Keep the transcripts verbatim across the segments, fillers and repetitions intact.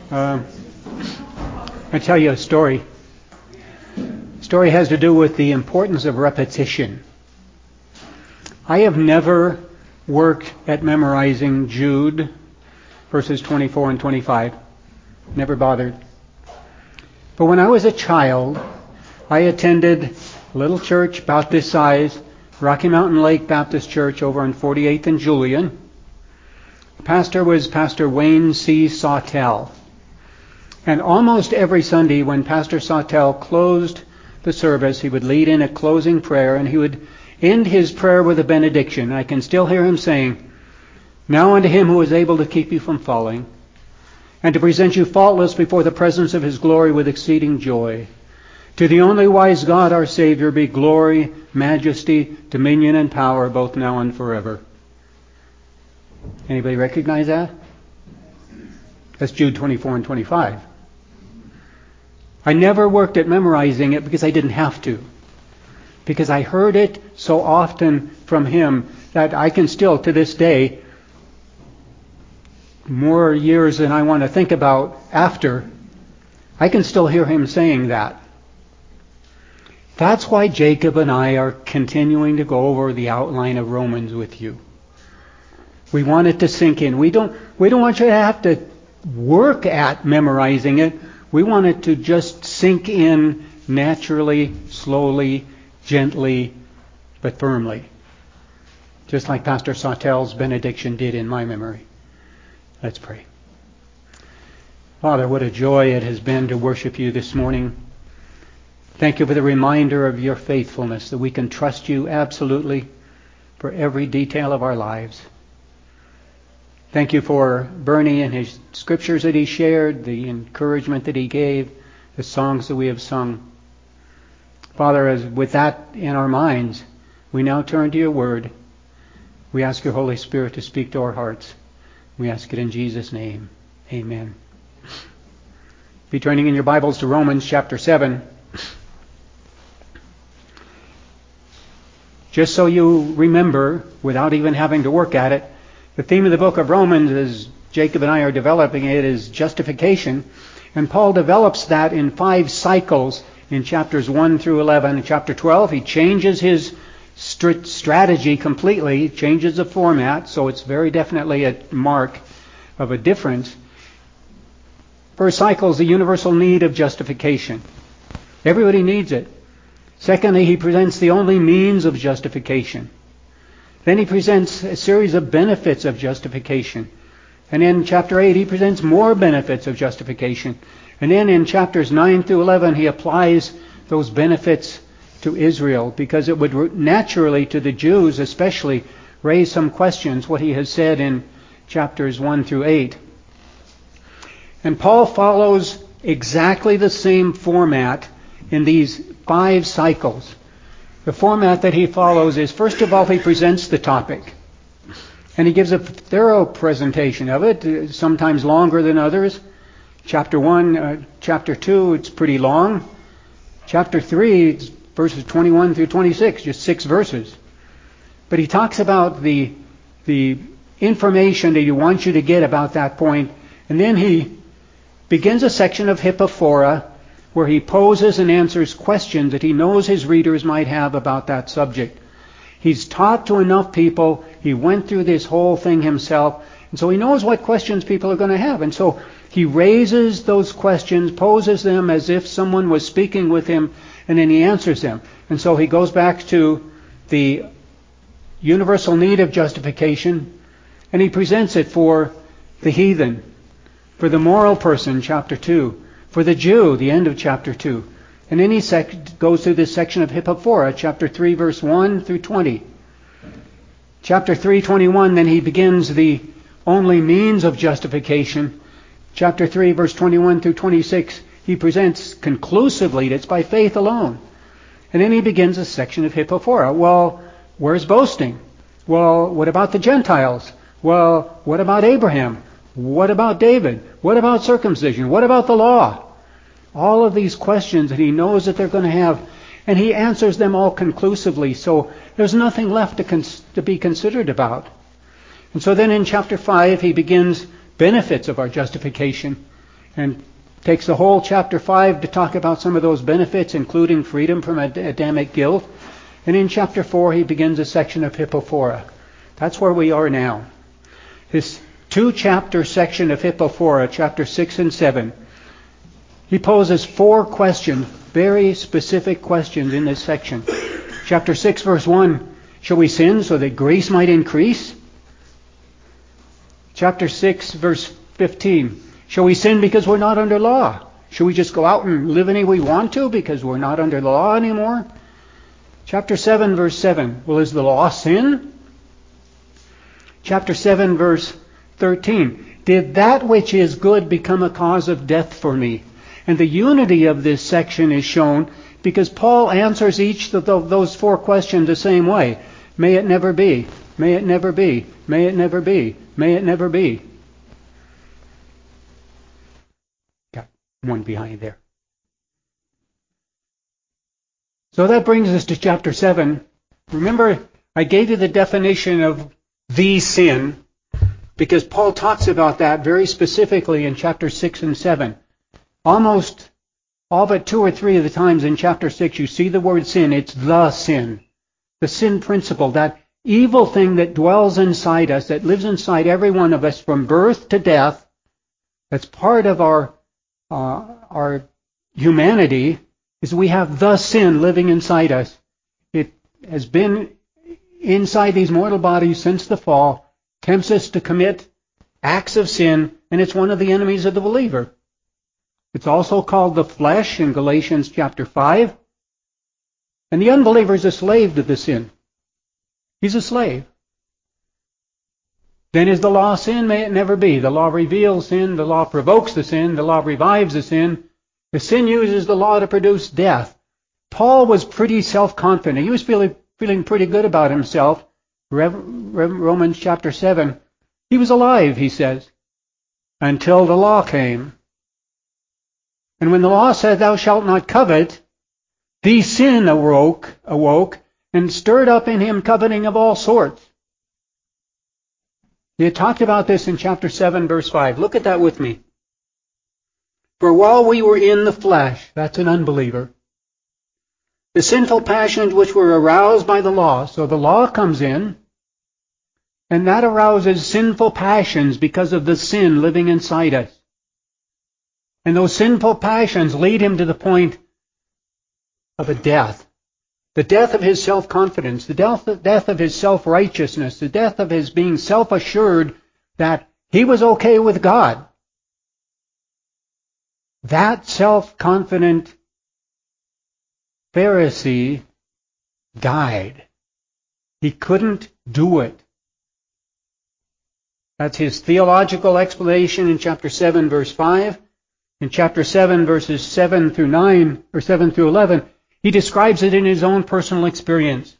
Um, I'll tell you a story. The story has to do with the importance of repetition. I have never worked at memorizing Jude, verses twenty-four and twenty-five. Never bothered. But when I was a child, I attended a little church about this size, Rocky Mountain Lake Baptist Church over on forty-eighth and Julian. The pastor was Pastor Wayne C. Sawtell. And almost every Sunday when Pastor Sawtell closed the service, he would lead in a closing prayer, and he would end his prayer with a benediction. I can still hear him saying, "Now unto him who is able to keep you from falling, and to present you faultless before the presence of his glory with exceeding joy. To the only wise God our Savior be glory, majesty, dominion, and power, both now and forever." Anybody recognize that? That's Jude twenty-four and twenty-five. I never worked at memorizing it because I didn't have to. Because I heard it so often from him that I can still, to this day, more years than I want to think about after, I can still hear him saying that. That's why Jacob and I are continuing to go over the outline of Romans with you. We want it to sink in. We don't, we don't want you to have to work at memorizing it. We want it to just sink in naturally, slowly, gently, but firmly. Just like Pastor Sawtell's benediction did in my memory. Let's pray. Father, what a joy it has been to worship you this morning. Thank you for the reminder of your faithfulness, that we can trust you absolutely for every detail of our lives. Thank you for Bernie and his scriptures that he shared, the encouragement that he gave, the songs that we have sung. Father, as with that in our minds, we now turn to your word. We ask your Holy Spirit to speak to our hearts. We ask it in Jesus' name. Amen. Be turning in your Bibles to Romans chapter seven. Just so you remember, without even having to work at it, the theme of the book of Romans, as Jacob and I are developing it, is justification. And Paul develops that in five cycles in chapters one through eleven. In chapter twelve, he changes his st- strategy completely, changes the format, so it's very definitely a mark of a difference. First cycle is the universal need of justification. Everybody needs it. Secondly, he presents the only means of justification. Then he presents a series of benefits of justification. And in chapter eight, he presents more benefits of justification. And then in chapters nine through eleven, he applies those benefits to Israel, because it would naturally, to the Jews especially, raise some questions, what he has said in chapters one through eight. And Paul follows exactly the same format in these five cycles. The format that he follows is, first of all, he presents the topic. And he gives a thorough presentation of it, sometimes longer than others. Chapter one, uh, chapter two, it's pretty long. Chapter three, it's verses twenty-one through twenty-six, just six verses. But he talks about the, the information that he wants you to get about that point. And then he begins a section of Hippophora, where he poses and answers questions that he knows his readers might have about that subject. He's taught to enough people. He went through this whole thing himself. And so he knows what questions people are going to have. And so he raises those questions, poses them as if someone was speaking with him, and then he answers them. And so he goes back to the universal need of justification, and he presents it for the heathen, for the moral person, chapter two, for the Jew, the end of chapter two. And then he sec- goes through this section of Hippophora, chapter three, verse one through twenty. Chapter three, twenty-one, then he begins the only means of justification. Chapter three, verse twenty-one through twenty-six, he presents conclusively that it's by faith alone. And then he begins a section of Hippophora. Well, where's boasting? Well, what about the Gentiles? Well, what about Abraham? What about David? What about circumcision? What about the law? All of these questions that he knows that they're going to have, and he answers them all conclusively, so there's nothing left to, cons- to be considered about. And so then in chapter five, he begins benefits of our justification. and takes the whole chapter five to talk about some of those benefits, including freedom from Adamic guilt. And in chapter four, he begins a section of Hippophora. That's where we are now. This two-chapter section of Hippophora, chapter six and seven, he poses four questions, very specific questions in this section. Chapter six, verse one, shall we sin so that grace might increase? Chapter six, verse fifteen, shall we sin because we're not under law? Should we just go out and live any way we want to because we're not under the law anymore? Chapter seven, verse seven, well, is the law sin? Chapter seven, verse thirteen, did that which is good become a cause of death for me? And the unity of this section is shown because Paul answers each of those four questions the same way. May it never be. May it never be. May it never be. May it never be. Got one behind there. So that brings us to chapter seven. Remember, I gave you the definition of the sin because Paul talks about that very specifically in chapter six and seven. Almost all but two or three of the times in chapter six you see the word sin. It's the sin. The sin principle, that evil thing that dwells inside us, that lives inside every one of us from birth to death, that's part of our uh, our humanity, is we have the sin living inside us. It has been inside these mortal bodies since the fall, tempts us to commit acts of sin, and it's one of the enemies of the believer. It's also called the flesh in Galatians chapter five. And the unbeliever is a slave to the sin. He's a slave. Then is the law sin? May it never be. The law reveals sin. The law provokes the sin. The law revives the sin. The sin uses the law to produce death. Paul was pretty self-confident. He was feeling, feeling pretty good about himself. Romans chapter seven. He was alive, he says, until the law came. And when the law said, thou shalt not covet, the sin awoke, awoke and stirred up in him coveting of all sorts. He had talked about this in chapter seven, verse five. Look at that with me. For while we were in the flesh, that's an unbeliever, the sinful passions which were aroused by the law, so the law comes in, and that arouses sinful passions because of the sin living inside us. And those sinful passions lead him to the point of a death. The death of his self-confidence, the death, the death of his self-righteousness, the death of his being self-assured that he was okay with God. That self-confident Pharisee died. He couldn't do it. That's his theological explanation in chapter seven, verse five. In chapter seven, verses seven through nine, or seven through eleven, he describes it in his own personal experience.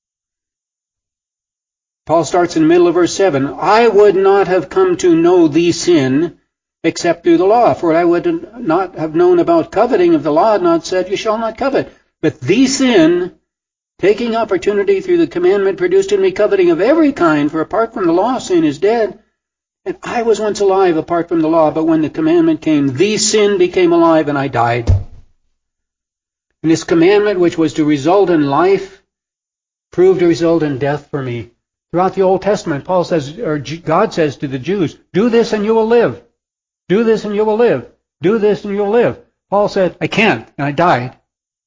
Paul starts in the middle of verse seven. I would not have come to know the sin except through the law, for I would not have known about coveting if the law had not said, you shall not covet. But the sin, taking opportunity through the commandment, produced in me coveting of every kind, for apart from the law, sin is dead. And I was once alive apart from the law, but when the commandment came, the sin became alive and I died. And this commandment, which was to result in life, proved to result in death for me. Throughout the Old Testament, Paul says, or God says to the Jews, do this and you will live. Do this and you will live. Do this and you'll live. Paul said, I can't, and I died.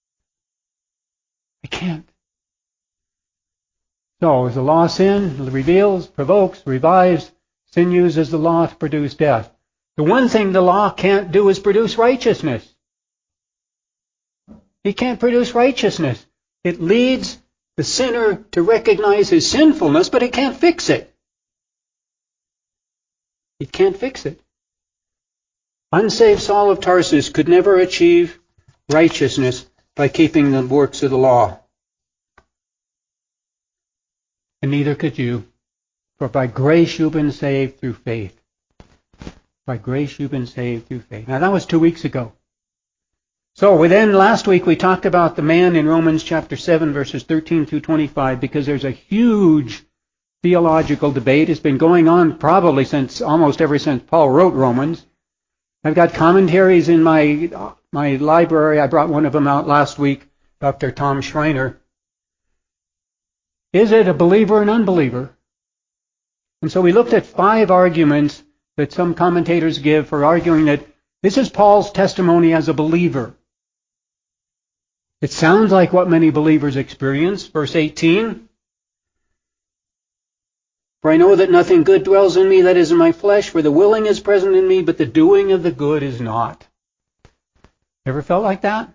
I can't. So, is the law sin? It reveals, provokes, revives. Sin uses the law to produce death. The one thing the law can't do is produce righteousness. He can't produce righteousness. It leads the sinner to recognize his sinfulness, but it can't fix it. It can't fix it. Unsaved Saul of Tarsus could never achieve righteousness by keeping the works of the law. And neither could you. For by grace you've been saved through faith. By grace you've been saved through faith. Now that was two weeks ago. So then last week we talked about the man in Romans chapter seven verses thirteen through twenty-five because there's a huge theological debate. It's been going on probably since almost ever since Paul wrote Romans. I've got commentaries in my my library. I brought one of them out last week, Doctor Tom Schreiner. Is it a believer or an unbeliever? And so we looked at five arguments that some commentators give for arguing that this is Paul's testimony as a believer. It sounds like what many believers experience. Verse eighteen. For I know that nothing good dwells in me, that is in my flesh, for the willing is present in me, but the doing of the good is not. Ever felt like that?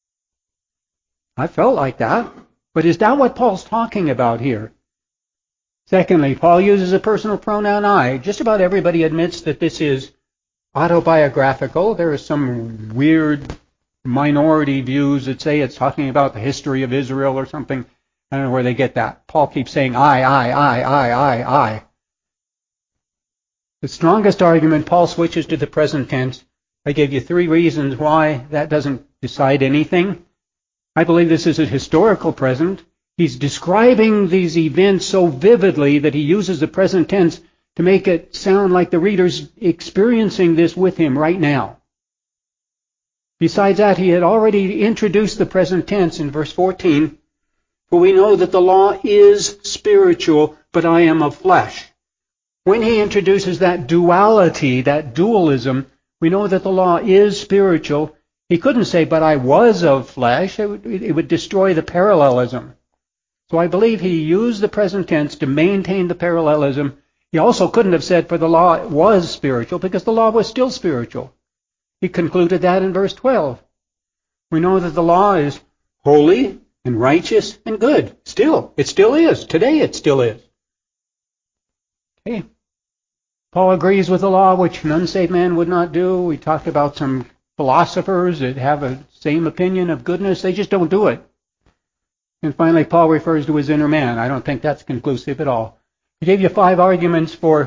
I felt like that. But is that what Paul's talking about here? Secondly, Paul uses a personal pronoun I. Just about everybody admits that this is autobiographical. There are some weird minority views that say it's talking about the history of Israel or something. I don't know where they get that. Paul keeps saying I, I, I, I, I, I. The strongest argument, Paul switches to the present tense. I gave you three reasons why that doesn't decide anything. I believe this is a historical present. He's describing these events so vividly that he uses the present tense to make it sound like the reader's experiencing this with him right now. Besides that, he had already introduced the present tense in verse fourteen. For we know that the law is spiritual, but I am of flesh. When he introduces that duality, that dualism, we know that the law is spiritual. He couldn't say, but I was of flesh. It would, it would destroy the parallelism. So I believe he used the present tense to maintain the parallelism. He also couldn't have said, for the law was spiritual, because the law was still spiritual. He concluded that in verse twelve. We know that the law is holy and righteous and good. Still. It still is. Today it still is. Okay. Paul agrees with the law, which an unsaved man would not do. We talked about some philosophers that have a same opinion of goodness. They just don't do it. And finally, Paul refers to his inner man. I don't think that's conclusive at all. I gave you five arguments for,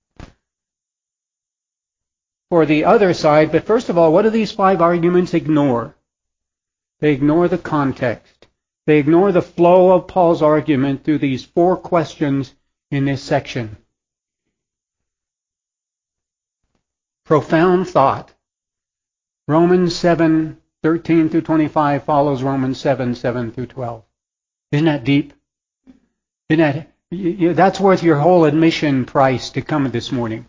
for the other side, but first of all, what do these five arguments ignore? They ignore the context. They ignore the flow of Paul's argument through these four questions in this section. Profound thought. Romans seven, thirteen through twenty-five follows Romans seven, seven through twelve. Isn't that deep? Isn't that, you, you, that's worth your whole admission price to come this morning.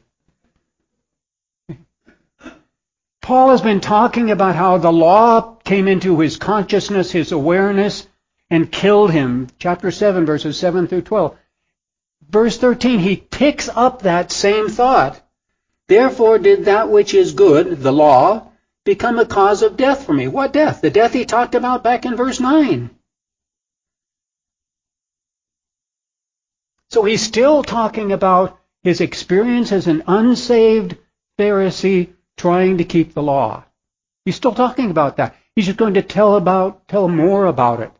Paul has been talking about how the law came into his consciousness, his awareness, and killed him. Chapter seven, verses seven through twelve. Verse thirteen, he picks up that same thought. Therefore did that which is good, the law, become a cause of death for me. What death? The death he talked about back in verse nine. So he's still talking about his experience as an unsaved Pharisee trying to keep the law. He's still talking about that. He's just going to tell about, tell more about it.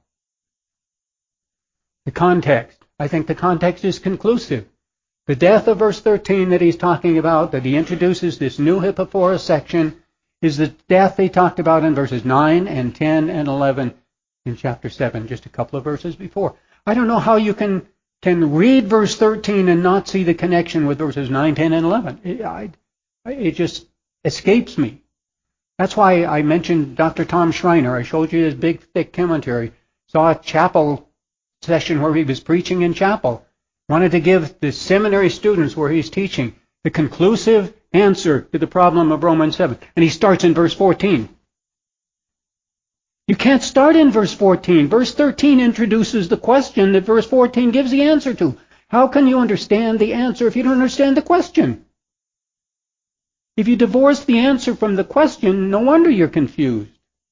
The context. I think the context is conclusive. The death of verse thirteen that he's talking about, that he introduces this new Hippophorus section, is the death he talked about in verses nine and ten and eleven in chapter seven, just a couple of verses before. I don't know how you can, can read verse thirteen and not see the connection with verses nine, ten, and eleven. It, I, it just escapes me. That's why I mentioned Doctor Tom Schreiner. I showed you his big, thick commentary. Saw a chapel session where he was preaching in chapel. Wanted to give the seminary students where he's teaching the conclusive answer to the problem of Romans seven. And he starts in verse fourteen. You can't start in verse fourteen. Verse thirteen introduces the question that verse fourteen gives the answer to. How can you understand the answer if you don't understand the question? If you divorce the answer from the question, no wonder you're confused.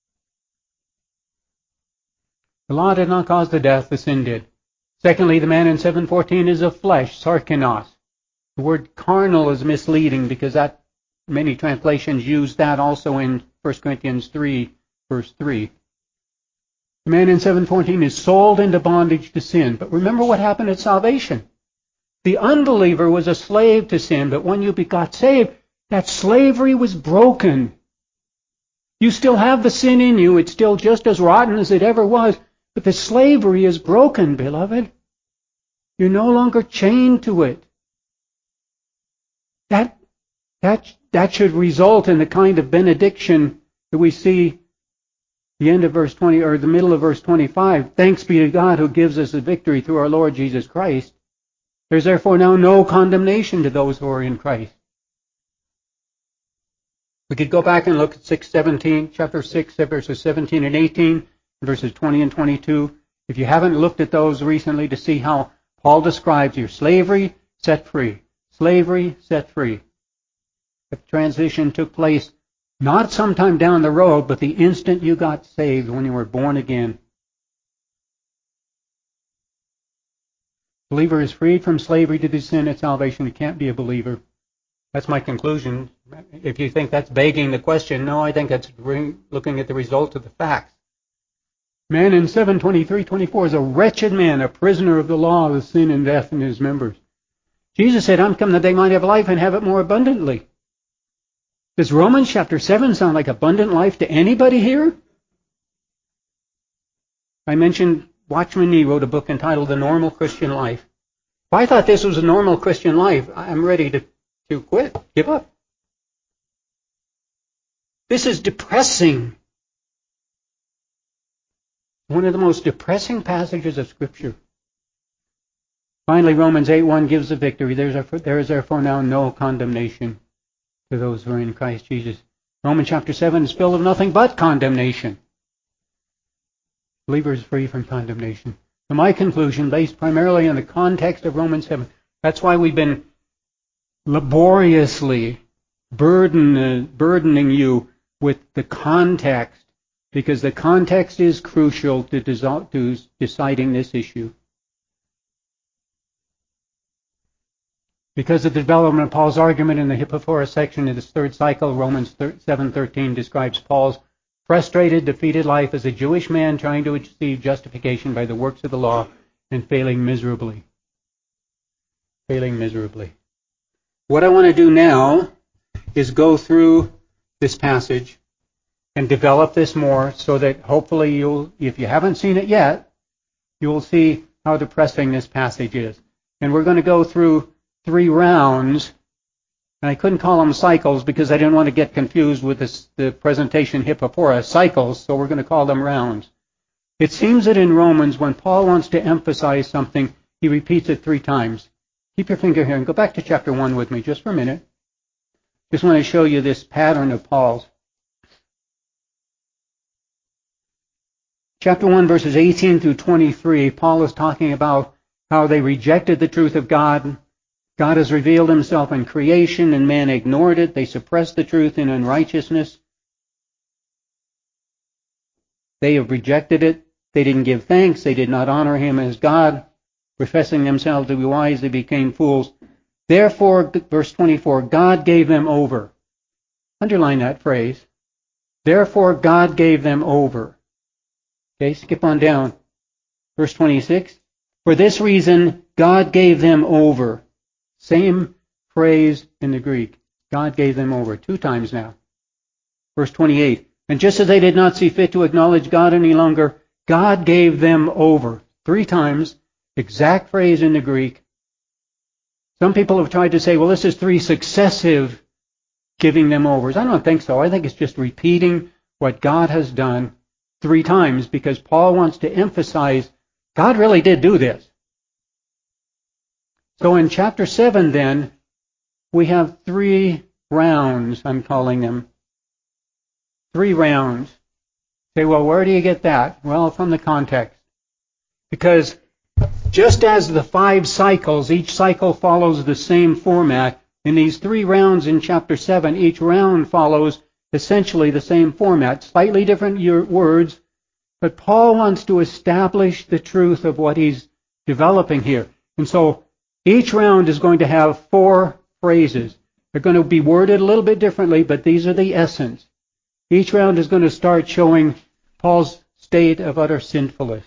The law did not cause the death, the sin did. Secondly, the man in seven fourteen is of flesh, sarkinos. The word carnal is misleading because that many translations use that also in First Corinthians three, verse three. The man in seven fourteen is sold into bondage to sin. But remember what happened at salvation. The unbeliever was a slave to sin, but when you got saved, that slavery was broken. You still have the sin in you. It's still just as rotten as it ever was. But the slavery is broken, beloved. You're no longer chained to it. That, that that should result in the kind of benediction that we see the end of verse twenty, or the middle of verse twenty-five. Thanks be to God who gives us the victory through our Lord Jesus Christ. There's therefore now no condemnation to those who are in Christ. We could go back and look at six seventeen, chapter six, verses seventeen and eighteen, verses twenty and twenty-two. If you haven't looked at those recently, to see how Paul describes your slavery set free. Slavery set free. The transition took place not sometime down the road, but the instant you got saved, when you were born again. Believer is freed from slavery to the sin at salvation. He can't be a believer. That's my conclusion. If you think that's begging the question, no, I think that's looking at the result of the facts. Man in seven twenty-three twenty-four is a wretched man, a prisoner of the law of sin and death in his members. Jesus said, I'm come that they might have life and have it more abundantly. Does Romans chapter seven sound like abundant life to anybody here? I mentioned Watchman Nee wrote a book entitled The Normal Christian Life. If I thought this was a normal Christian life, I'm ready to, to quit, give up. This is depressing. One of the most depressing passages of Scripture. Finally, Romans eight one gives the victory. There is therefore now no condemnation to those who are in Christ Jesus. Romans chapter seven is filled with nothing but condemnation. Believer is free from condemnation. So my conclusion, based primarily on the context of Romans seven, that's why we've been laboriously burden, uh, burdening you with the context, because the context is crucial to, des- to deciding this issue. Because of the development of Paul's argument in the Hippophorus section of this third cycle, Romans seven thirteen describes Paul's frustrated, defeated life as a Jewish man trying to achieve justification by the works of the law and failing miserably. Failing miserably. What I want to do now is go through this passage and develop this more so that hopefully you'll, if you haven't seen it yet, you'll see how depressing this passage is. And we're going to go through three rounds, and I couldn't call them cycles because I didn't want to get confused with this, the presentation Hippophora cycles, so we're going to call them rounds. It seems that in Romans, when Paul wants to emphasize something, he repeats it three times. Keep your finger here and go back to chapter one with me just for a minute. Just want to show you this pattern of Paul's. Chapter one, verses eighteen through twenty-three, Paul is talking about how they rejected the truth of God. God has revealed himself in creation, and man ignored it. They suppressed the truth in unrighteousness. They have rejected it. They didn't give thanks. They did not honor him as God. Professing themselves to be wise, they became fools. Therefore, verse twenty-four, God gave them over. Underline that phrase. Therefore, God gave them over. Okay, skip on down. Verse twenty-six. For this reason, God gave them over. Same phrase in the Greek. God gave them over. Two times now. Verse twenty-eight. And just as they did not see fit to acknowledge God any longer, God gave them over. Three times. Exact phrase in the Greek. Some people have tried to say, well, this is three successive giving them overs. I don't think so. I think it's just repeating what God has done three times, because Paul wants to emphasize God really did do this. So in chapter seven, then, we have three rounds, I'm calling them. Three rounds. Say, well, where do you get that? Well, from the context. Because just as the five cycles, each cycle follows the same format, in these three rounds in chapter seven, each round follows essentially the same format, slightly different words, but Paul wants to establish the truth of what he's developing here. And so each round is going to have four phrases. They're going to be worded a little bit differently, but these are the essence. Each round is going to start showing Paul's state of utter sinfulness.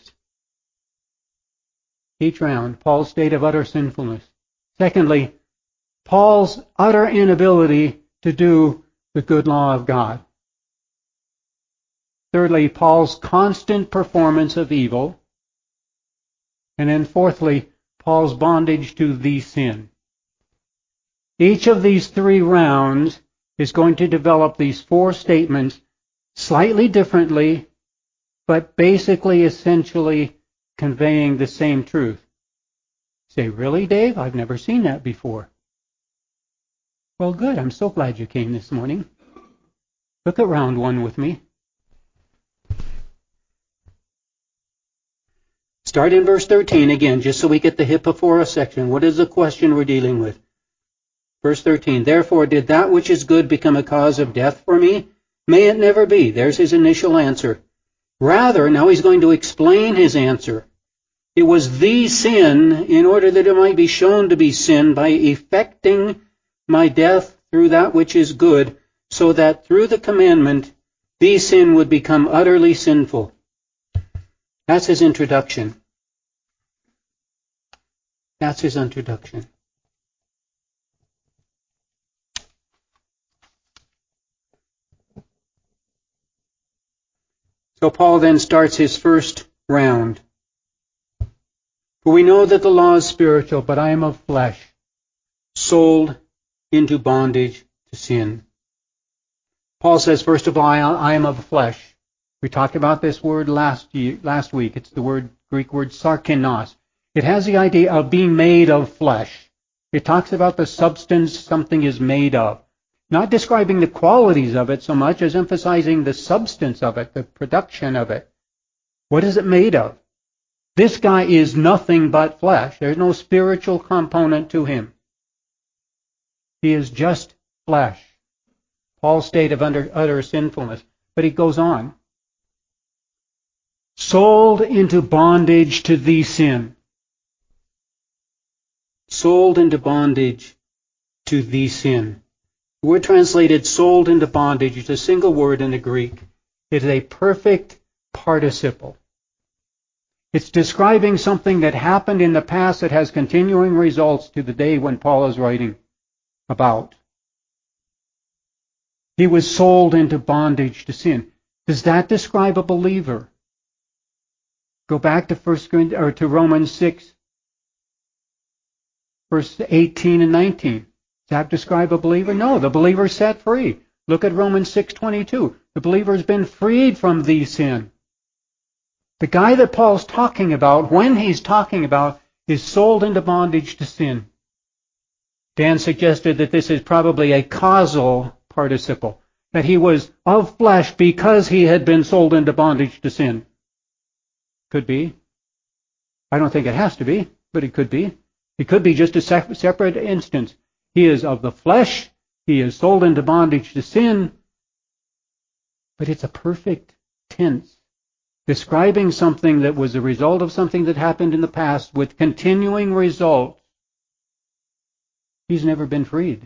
Each round, Paul's state of utter sinfulness. Secondly, Paul's utter inability to do the good law of God. Thirdly, Paul's constant performance of evil. And then fourthly, Paul's bondage to the sin. Each of these three rounds is going to develop these four statements slightly differently, but basically, essentially conveying the same truth. Say, really, Dave? I've never seen that before. Well, good. I'm so glad you came this morning. Look at round one with me. Start in verse thirteen again, just so we get the Hippophora section. What is the question we're dealing with? Verse thirteen, therefore did that which is good become a cause of death for me? May it never be. There's his initial answer. Rather, now he's going to explain his answer. It was the sin in order that it might be shown to be sin by effecting my death through that which is good, so that through the commandment the sin would become utterly sinful. That's his introduction. That's his introduction. So Paul then starts his first round. For we know that the law is spiritual, but I am of flesh, sold into bondage to sin. Paul says, first of all, I am of flesh. We talked about this word last year, last week. It's the word Greek word sarkinos. It has the idea of being made of flesh. It talks about the substance something is made of. Not describing the qualities of it so much as emphasizing the substance of it, the production of it. What is it made of? This guy is nothing but flesh. There's no spiritual component to him. He is just flesh. Paul's state of under, utter sinfulness. But he goes on. Sold into bondage to the sin. Sold into bondage to the sin. The word translated sold into bondage is a single word in the Greek. It is a perfect participle. It's describing something that happened in the past that has continuing results to the day when Paul is writing about. He was sold into bondage to sin. Does that describe a believer? Go back to First Corinthians or to Romans six, verse eighteen and nineteen. Does that describe a believer? No, the believer is set free. Look at Romans six twenty-two. The believer has been freed from the sin. The guy that Paul's talking about, when he's talking about, is sold into bondage to sin. Dan suggested that this is probably a causal participle, that he was of flesh because he had been sold into bondage to sin. Could be. I don't think it has to be, but it could be. It could be just a separate instance. He is of the flesh, he is sold into bondage to sin, but it's a perfect tense, describing something that was a result of something that happened in the past with continuing results. He's never been freed.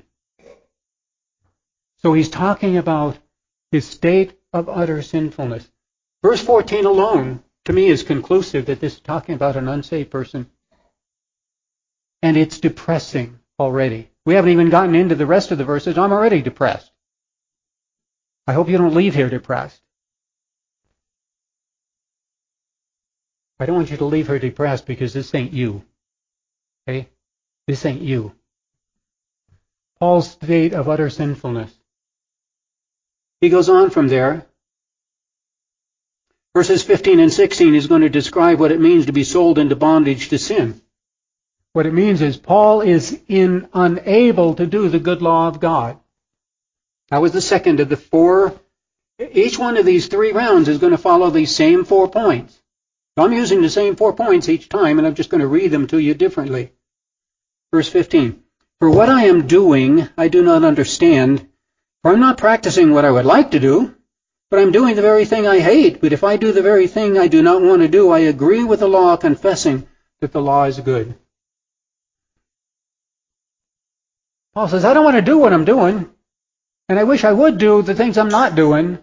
So he's talking about his state of utter sinfulness. Verse fourteen alone, to me, is conclusive that this is talking about an unsaved person. And it's depressing already. We haven't even gotten into the rest of the verses. I'm already depressed. I hope you don't leave here depressed. I don't want you to leave here depressed because this ain't you. Okay? This ain't you. Paul's state of utter sinfulness. He goes on from there. Verses fifteen and sixteen is going to describe what it means to be sold into bondage to sin. What it means is Paul is in unable to do the good law of God. That was the second of the four. Each one of these three rounds is going to follow these same four points. I'm using the same four points each time, and I'm just going to read them to you differently. Verse fifteen. For what I am doing, I do not understand. For I'm not practicing what I would like to do, but I'm doing the very thing I hate. But if I do the very thing I do not want to do, I agree with the law, confessing that the law is good. Paul says, I don't want to do what I'm doing, and I wish I would do the things I'm not doing.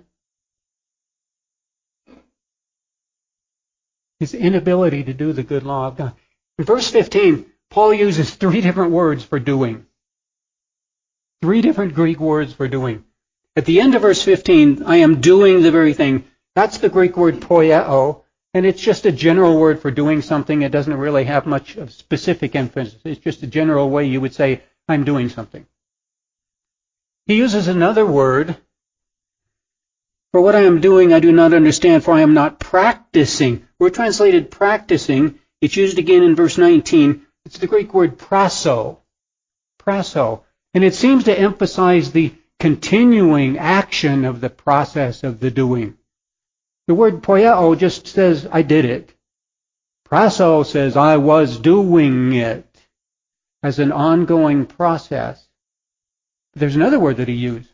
His inability to do the good law of God. In verse fifteen, Paul uses three different words for doing. Three different Greek words for doing. At the end of verse fifteen, I am doing the very thing. That's the Greek word poieo, and it's just a general word for doing something. It doesn't really have much of specific emphasis. It's just a general way you would say, I'm doing something. He uses another word. For what I am doing, I do not understand, for I am not practicing. We're translated practicing. It's used again in verse nineteen. It's the Greek word prasso. Prasso. And it seems to emphasize the continuing action of the process of the doing. The word poieo just says, I did it. Prasso says, I was doing it, as an ongoing process. But there's another word that he used.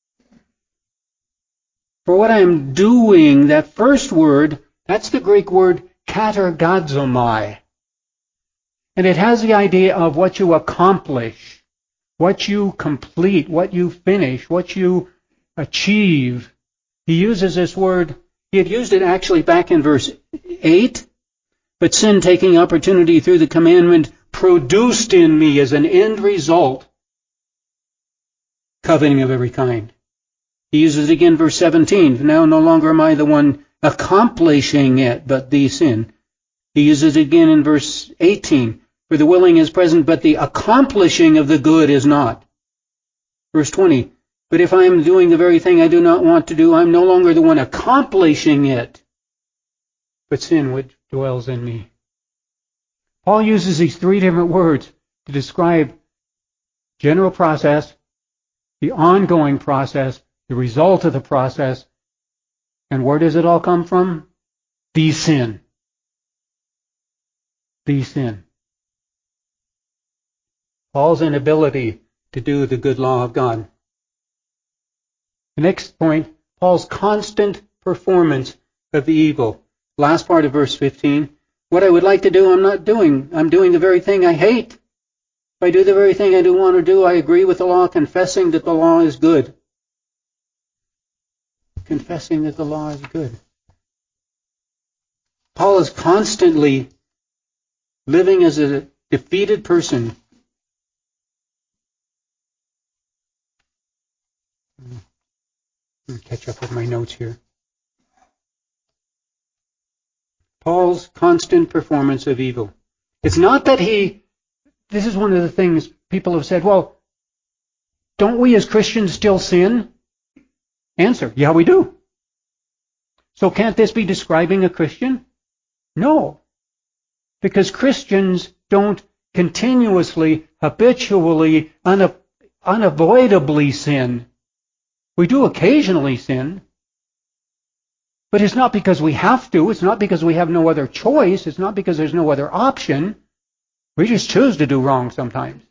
For what I am doing, that first word, that's the Greek word katergazomai. And it has the idea of what you accomplish, what you complete, what you finish, what you achieve. He uses this word, he had used it actually back in verse eight, but sin taking opportunity through the commandment produced in me as an end result coveting of every kind. He uses it again, verse seventeen. Now no longer am I the one accomplishing it, but the sin. He uses it again in verse eighteen. For the willing is present, but the accomplishing of the good is not. Verse twenty. But if I am doing the very thing I do not want to do, I am no longer the one accomplishing it, but sin which dwells in me. Paul uses these three different words to describe general process, the ongoing process, the result of the process, and where does it all come from? The sin. The sin. Paul's inability to do the good law of God. The next point, Paul's constant performance of the evil. Last part of verse fifteen. What I would like to do, I'm not doing. I'm doing the very thing I hate. If I do the very thing I do want to do, I agree with the law, confessing that the law is good. Confessing that the law is good. Paul is constantly living as a defeated person. Let me catch up with my notes here. Paul's constant performance of evil. It's not that he, this is one of the things people have said, well, don't we as Christians still sin? Answer, yeah, we do. So can't this be describing a Christian? No. Because Christians don't continuously, habitually, una- unavoidably sin. We do occasionally sin. But it's not because we have to. It's not because we have no other choice. It's not because there's no other option. We just choose to do wrong sometimes.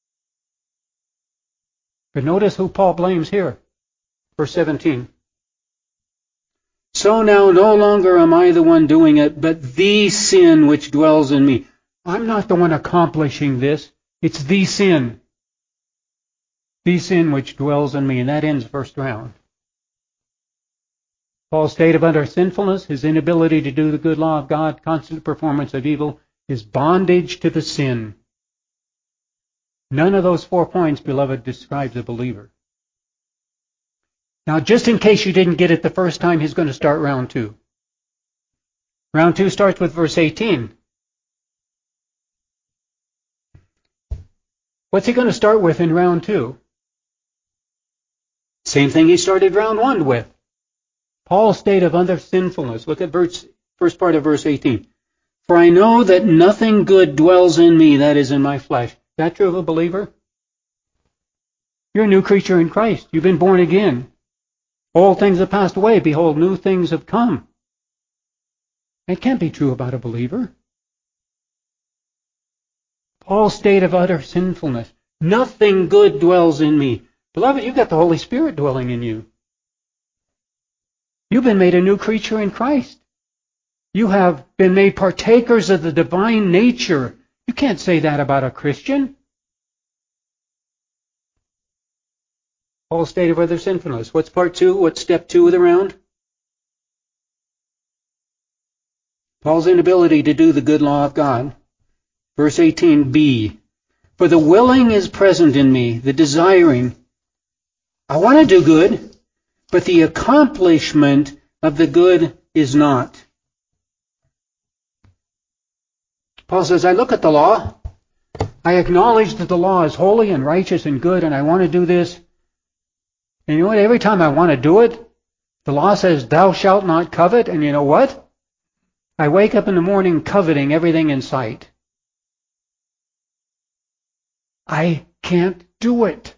But notice who Paul blames here. Verse seventeen. So now no longer am I the one doing it, but the sin which dwells in me. I'm not the one accomplishing this. It's the sin. The sin which dwells in me. And that ends first round. Paul's state of utter sinfulness, his inability to do the good law of God, constant performance of evil, his bondage to the sin. None of those four points, beloved, describes a believer. Now, just in case you didn't get it the first time, he's going to start round two. Round two starts with verse eighteen. What's he going to start with in round two? Same thing he started round one with. Paul's state of utter sinfulness. Look at verse, first part of verse eighteen. For I know that nothing good dwells in me, that is in my flesh. Is that true of a believer? You're a new creature in Christ. You've been born again. All things have passed away. Behold, new things have come. It can't be true about a believer. Paul's state of utter sinfulness. Nothing good dwells in me. Beloved, you've got the Holy Spirit dwelling in you. You've been made a new creature in Christ. You have been made partakers of the divine nature. You can't say that about a Christian. Paul's state of utter sinfulness. What's part two? What's step two of the round? Paul's inability to do the good law of God. Verse eighteen b. For the willing is present in me, the desiring. I want to do good, but the accomplishment of the good is not. Paul says, I look at the law. I acknowledge that the law is holy and righteous and good, and I want to do this. And you know what? Every time I want to do it, the law says, thou shalt not covet. And you know what? I wake up in the morning coveting everything in sight. I can't do it.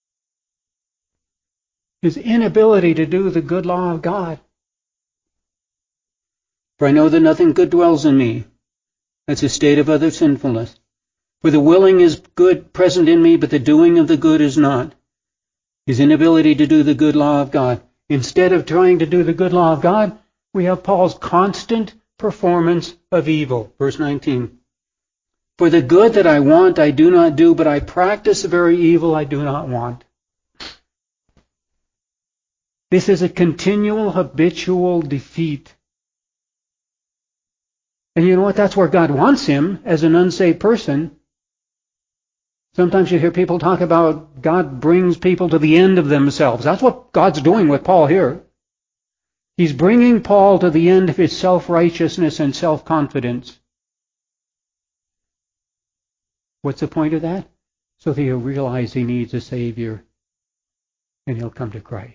His inability to do the good law of God. For I know that nothing good dwells in me. That's a state of other sinfulness. For the willing is good present in me, but the doing of the good is not. His inability to do the good law of God. Instead of trying to do the good law of God, we have Paul's constant performance of evil. Verse nineteen. For the good that I want I do not do, but I practice the very evil I do not want. This is a continual, habitual defeat. And you know what? That's where God wants him as an unsaved person. Sometimes you hear people talk about God brings people to the end of themselves. That's what God's doing with Paul here. He's bringing Paul to the end of his self-righteousness and self-confidence. What's the point of that? So that he'll realize he needs a Savior and he'll come to Christ.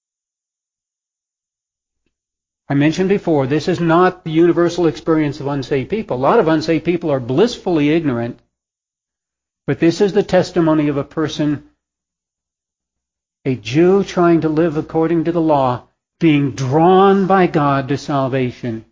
I mentioned before, this is not the universal experience of unsaved people. A lot of unsaved people are blissfully ignorant. But this is the testimony of a person, a Jew trying to live according to the law, being drawn by God to salvation.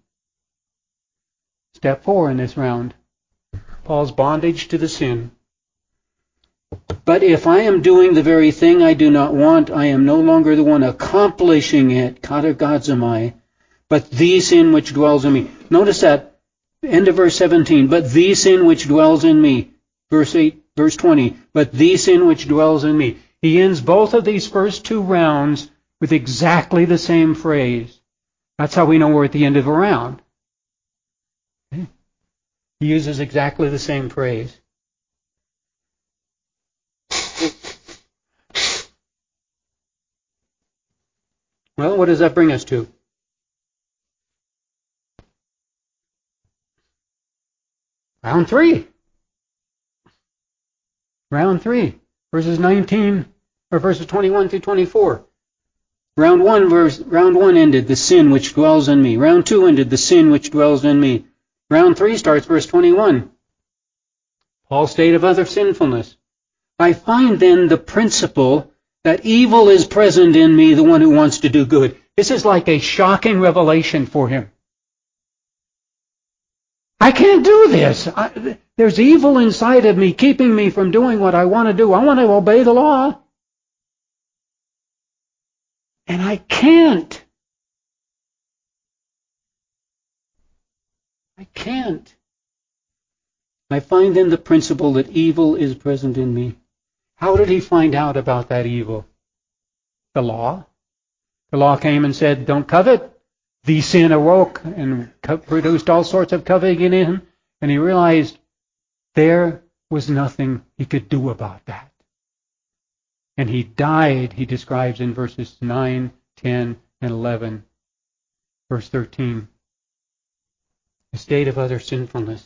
Step four in this round. Paul's bondage to the sin. But if I am doing the very thing I do not want, I am no longer the one accomplishing it, katagazomai, but the sin which dwells in me. Notice that, end of verse seventeen, but the sin which dwells in me. Verse eight, verse twenty, but the sin which dwells in me. He ends both of these first two rounds with exactly the same phrase. That's how we know we're at the end of a round. Okay. He uses exactly the same phrase. Well, what does that bring us to? Round three. Round three. Verses nineteen, or verses twenty-one through twenty-four. Round one, verse, round one ended, the sin which dwells in me. Round two ended, the sin which dwells in me. Round three starts verse twenty-one. Paul's state of other sinfulness. I find then the principle that evil is present in me, the one who wants to do good. This is like a shocking revelation for him. I can't do this. I, there's evil inside of me keeping me from doing what I want to do. I want to obey the law. And I can't. I can't. I find then the principle that evil is present in me. How did he find out about that evil? The law. The law came and said, don't covet. The sin awoke and produced all sorts of coveting in him. And he realized there was nothing he could do about that. And he died, he describes in verses nine, ten, and eleven. Verse thirteen. A state of utter sinfulness.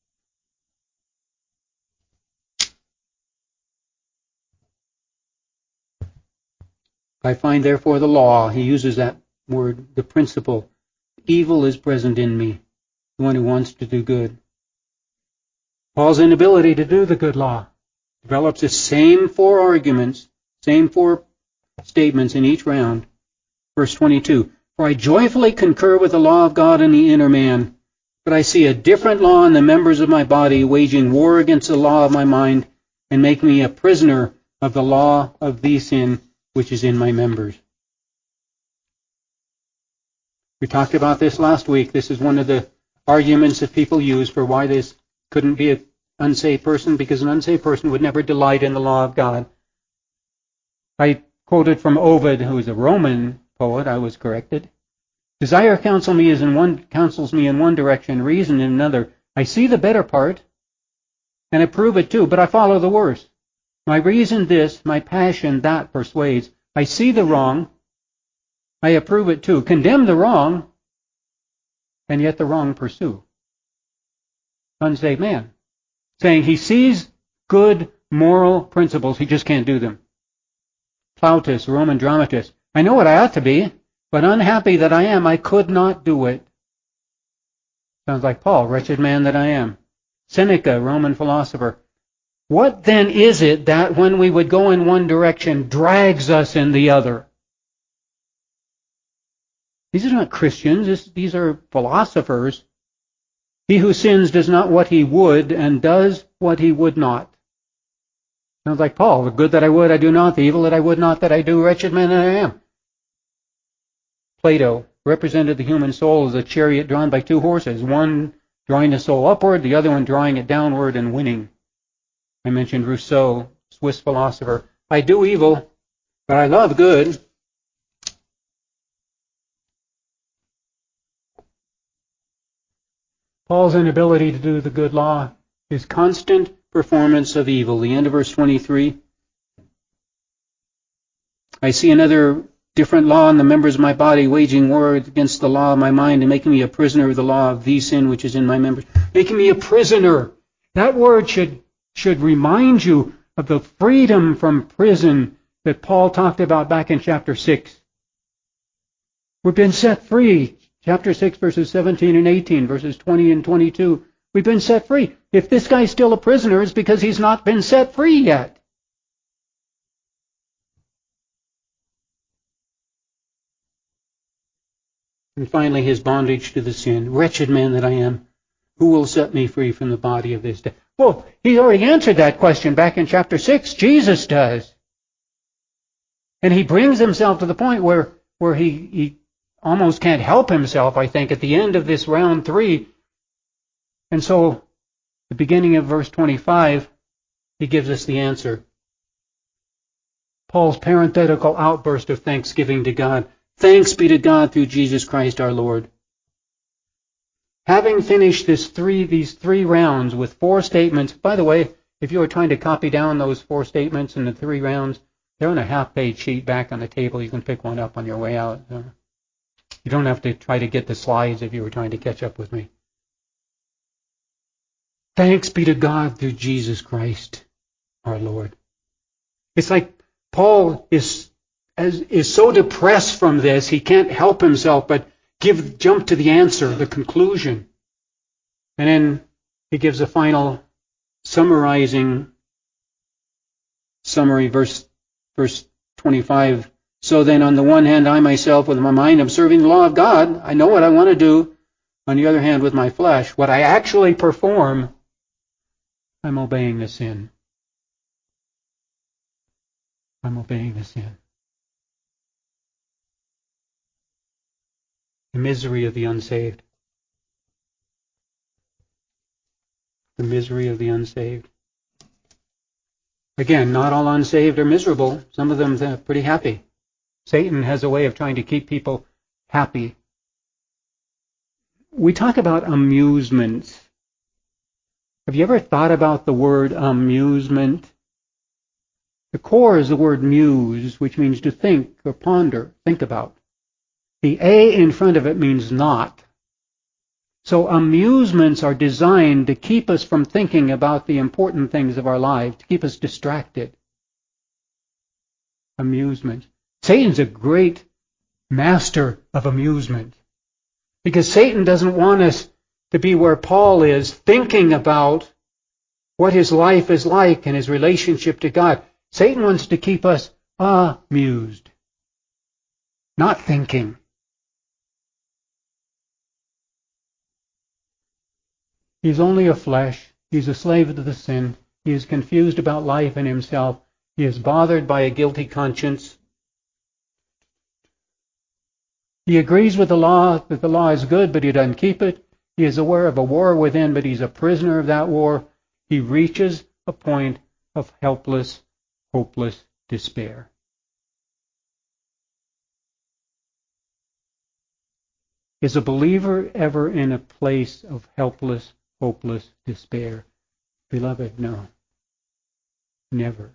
I find therefore the law, he uses that word, the principle. Evil is present in me, the one who wants to do good. Paul's inability to do the good law develops the same four arguments, same four statements in each round. Verse twenty-two, for I joyfully concur with the law of God in the inner man, but I see a different law in the members of my body, waging war against the law of my mind, and making me a prisoner of the law of the sin which is in my members. We talked about this last week. This is one of the arguments that people use for why this couldn't be an unsaved person, because an unsaved person would never delight in the law of God. I quoted from Ovid, who is a Roman poet. I was corrected. Desire counsel me is in one, counsels me in one direction, reason in another. I see the better part, and approve it too, but I follow the worse. My reason this, my passion that persuades. I see the wrong, I approve it too. Condemn the wrong, and yet the wrong pursue. Unsaved man. Saying he sees good moral principles, he just can't do them. Plautus, Roman dramatist. I know what I ought to be, but unhappy that I am, I could not do it. Sounds like Paul, wretched man that I am. Seneca, Roman philosopher. What then is it that when we would go in one direction drags us in the other? These are not Christians, these are philosophers. He who sins does not what he would and does what he would not. Sounds like Paul, the good that I would I do not, the evil that I would not that I do, wretched man that I am. Plato represented the human soul as a chariot drawn by two horses, one drawing the soul upward, the other one drawing it downward and winning. I mentioned Rousseau, Swiss philosopher. I do evil, but I love good. Paul's inability to do the good law is constant performance of evil. The end of verse twenty-three. I see another different law in the members of my body, waging war against the law of my mind and making me a prisoner of the law of the sin which is in my members. Making me a prisoner. That word should, should remind you of the freedom from prison that Paul talked about back in chapter six. We've been set free. Chapter six, verses seventeen and eighteen, verses twenty and twenty-two. We've been set free. If this guy's still a prisoner, it's because he's not been set free yet. And finally, his bondage to the sin. Wretched man that I am, who will set me free from the body of this death? Well, he already answered that question back in chapter six. Jesus does. And he brings himself to the point where, where he, he almost can't help himself, I think, at the end of this round three. And so, the beginning of verse twenty-five, he gives us the answer. Paul's parenthetical outburst of thanksgiving to God. Thanks be to God through Jesus Christ our Lord. Having finished this three, these three rounds with four statements, by the way, if you were trying to copy down those four statements in the three rounds, they're on a half-page sheet back on the table. You can pick one up on your way out. You don't have to try to get the slides if you were trying to catch up with me. Thanks be to God through Jesus Christ our Lord. It's like Paul is as, is so depressed from this, he can't help himself but give jump to the answer, the conclusion. And then he gives a final summarizing summary, verse, verse twenty-five. So then, on the one hand, I myself, with my mind, am serving the law of God. I know what I want to do. On the other hand, with my flesh, what I actually perform, I'm obeying the sin. I'm obeying the sin. The misery of the unsaved. The misery of the unsaved. Again, not all unsaved are miserable. Some of them are pretty happy. Satan has a way of trying to keep people happy. We talk about amusement. Have you ever thought about the word amusement? The core is the word muse, which means to think or ponder, think about. The A in front of it means not. So amusements are designed to keep us from thinking about the important things of our lives, to keep us distracted. Amusement. Satan's a great master of amusement. Because Satan doesn't want us to be where Paul is, thinking about what his life is like and his relationship to God. Satan wants to keep us amused, not thinking. He's only a flesh. He's a slave to the sin. He is confused about life and himself. He is bothered by a guilty conscience. He agrees with the law that the law is good, but he doesn't keep it. He is aware of a war within, but he's a prisoner of that war. He reaches a point of helpless, hopeless despair. Is a believer ever in a place of helpless, hopeless despair? Beloved, no. Never.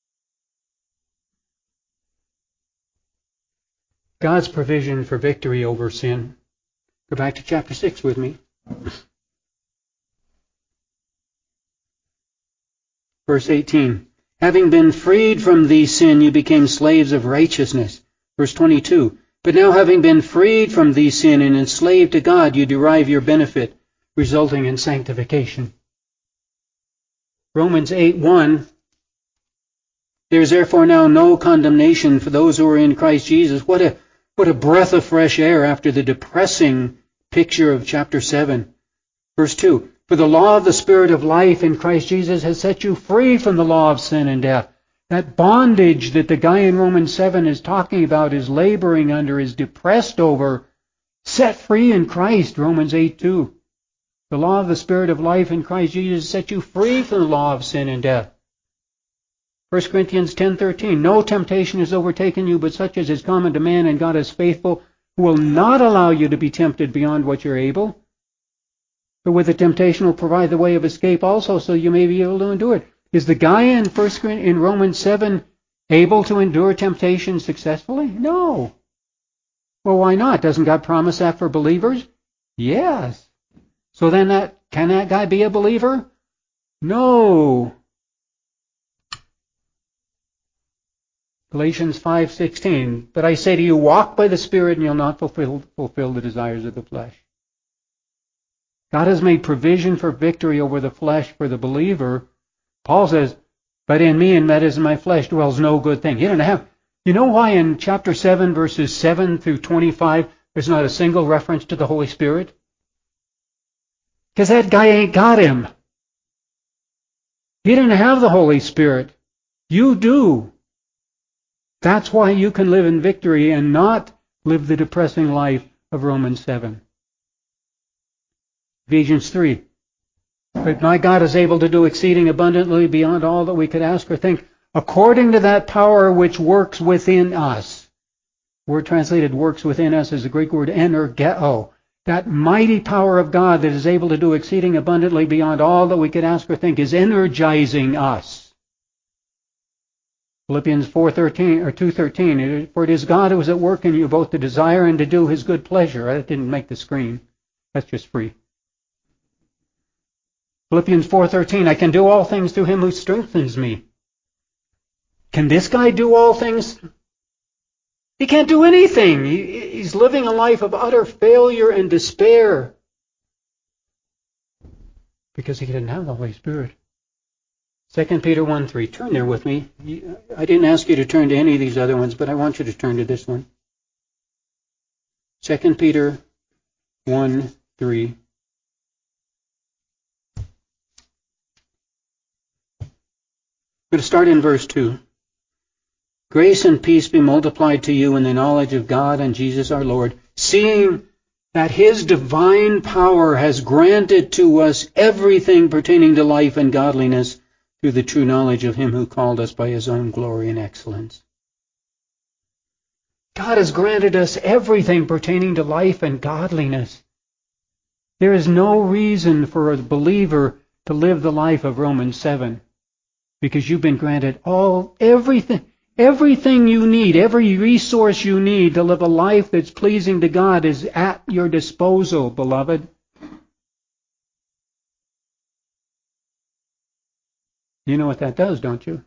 God's provision for victory over sin. Go back to chapter six with me. Verse eighteen. Having been freed from the sin, you became slaves of righteousness. Verse twenty-two. But now having been freed from the sin and enslaved to God, you derive your benefit, resulting in sanctification. Romans eight one. There is therefore now no condemnation for those who are in Christ Jesus. What a, what a breath of fresh air after the depressing picture of chapter seven. Verse two. For the law of the Spirit of life in Christ Jesus has set you free from the law of sin and death. That bondage that the guy in Romans seven is talking about, is laboring under, is depressed over, set free in Christ, Romans eight two. The law of the Spirit of life in Christ Jesus set you free from the law of sin and death. First Corinthians ten thirteen. No temptation has overtaken you, but such as is common to man, and God is faithful, who will not allow you to be tempted beyond what you're able. But with the temptation will provide the way of escape also, so you may be able to endure it. Is the guy in First in Romans seven able to endure temptation successfully? No. Well, why not? Doesn't God promise that for believers? Yes. So then that can that guy be a believer? No. Galatians five sixteen. But I say to you, walk by the Spirit, and you'll not fulfill, fulfill the desires of the flesh. God has made provision for victory over the flesh for the believer. Paul says, but in me and that is in my flesh dwells no good thing. He didn't have. You know why in chapter seven, verses seven through twenty-five, there's not a single reference to the Holy Spirit? Because that guy ain't got him. He didn't have the Holy Spirit. You do. That's why you can live in victory and not live the depressing life of Romans seven. Ephesians three. But my God is able to do exceeding abundantly beyond all that we could ask or think, according to that power which works within us. Word translated works within us is the Greek word energeo. That mighty power of God that is able to do exceeding abundantly beyond all that we could ask or think is energizing us. Philippians four thirteen or two thirteen. For it is God who is at work in you both to desire and to do His good pleasure. That didn't make the screen. That's just free. Philippians four thirteen, I can do all things through Him who strengthens me. Can this guy do all things? He can't do anything. He, he's living a life of utter failure and despair because he didn't have the Holy Spirit. Second Peter one three. Turn there with me. I didn't ask you to turn to any of these other ones, but I want you to turn to this one. Second Peter one three. I'm going to start in verse two. Grace and peace be multiplied to you in the knowledge of God and Jesus our Lord, seeing that His divine power has granted to us everything pertaining to life and godliness through the true knowledge of Him who called us by His own glory and excellence. God has granted us everything pertaining to life and godliness. There is no reason for a believer to live the life of Romans seven. Because you've been granted all, everything, everything you need, every resource you need to live a life that's pleasing to God is at your disposal, beloved. You know what that does, don't you?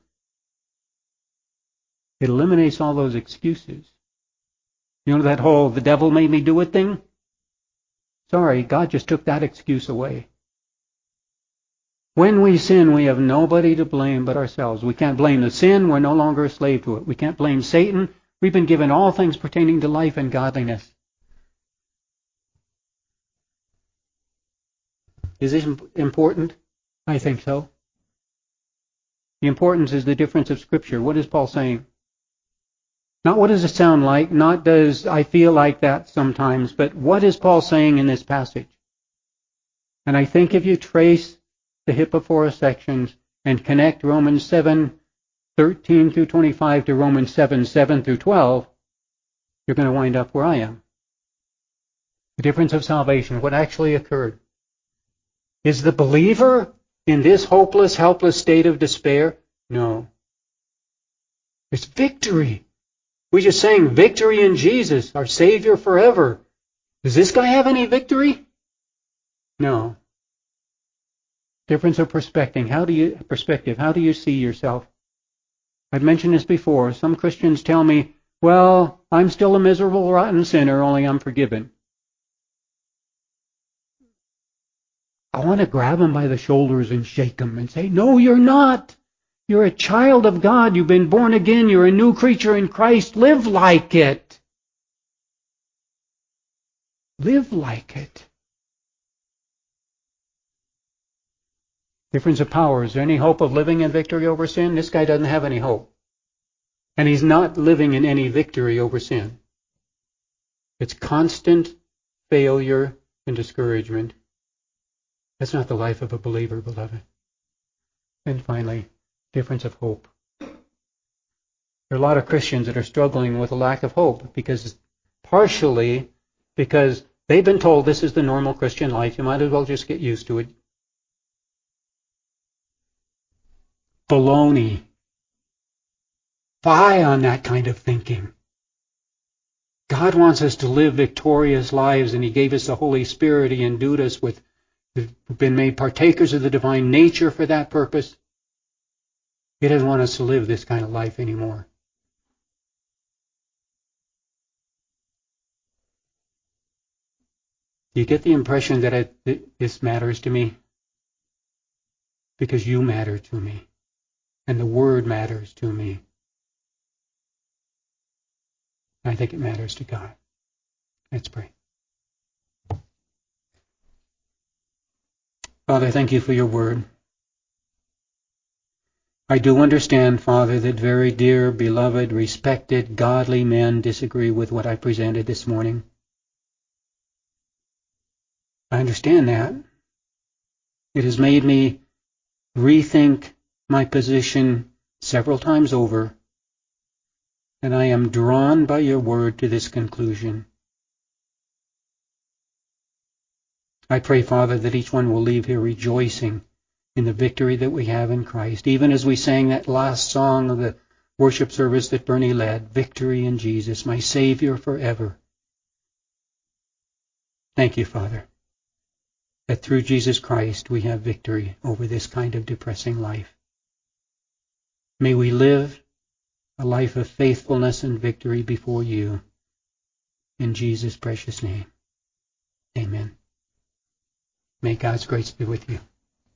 It eliminates all those excuses. You know that whole, the devil made me do it thing? Sorry, God just took that excuse away. When we sin, we have nobody to blame but ourselves. We can't blame the sin. We're no longer a slave to it. We can't blame Satan. We've been given all things pertaining to life and godliness. Is this important? I think so. The importance is the difference of Scripture. What is Paul saying? Not what does it sound like, not does I feel like that sometimes, but what is Paul saying in this passage? And I think if you trace the Hippophora sections and connect Romans seven thirteen through twenty-five to Romans seven seven through twelve, you're going to wind up where I am. The difference of salvation, what actually occurred. Is the believer in this hopeless, helpless state of despair? No. It's victory. We just sang victory in Jesus, our Savior forever. Does this guy have any victory? No. Difference of perspective. How do you perspective? How do you see yourself? I've mentioned this before. Some Christians tell me, well, I'm still a miserable, rotten sinner, only I'm forgiven. I want to grab them by the shoulders and shake them and say, no, you're not. You're a child of God. You've been born again. You're a new creature in Christ. Live like it. Live like it. Difference of power. Is there any hope of living in victory over sin? This guy doesn't have any hope. And he's not living in any victory over sin. It's constant failure and discouragement. That's not the life of a believer, beloved. And finally, difference of hope. There are a lot of Christians that are struggling with a lack of hope because, partially, because they've been told this is the normal Christian life. You might as well just get used to it. Baloney. Fie on that kind of thinking. God wants us to live victorious lives, and He gave us the Holy Spirit. He endued us with, we've been made partakers of the divine nature for that purpose. He doesn't want us to live this kind of life anymore. Do you get the impression that it, it, this matters to me? Because you matter to me. And the Word matters to me. I think it matters to God. Let's pray. Father, thank you for your Word. I do understand, Father, that very dear, beloved, respected, godly men disagree with what I presented this morning. I understand that. It has made me rethink my position several times over, and I am drawn by your word to this conclusion. I pray, Father, that each one will leave here rejoicing in the victory that we have in Christ, even as we sang that last song of the worship service that Bernie led, Victory in Jesus, my Savior forever. Thank you, Father, that through Jesus Christ we have victory over this kind of depressing life. May we live a life of faithfulness and victory before you. In Jesus' precious name, amen. May God's grace be with you.